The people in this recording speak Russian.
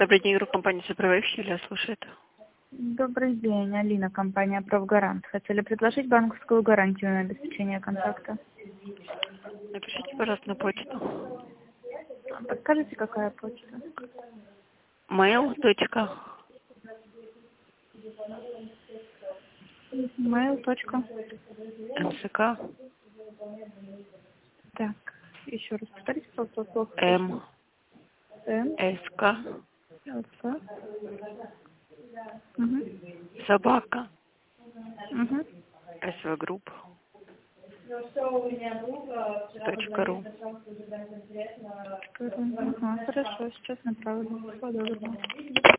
Добрый день, компания «Суправляющая», Юлия слушает. Добрый день, Алина, компания «Профгарант». Хотели предложить банковскую гарантию на обеспечение контакта. Напишите, пожалуйста, на почту. Подскажите, какая почта? Mail. Mail. МСК. Так, еще раз повторите, пожалуйста, плохо. М. М. СК. ЛСК. Угу. Собака. Угу. СВ-групп. .ру. Ага, хорошо, сейчас направлю. Всего доброго.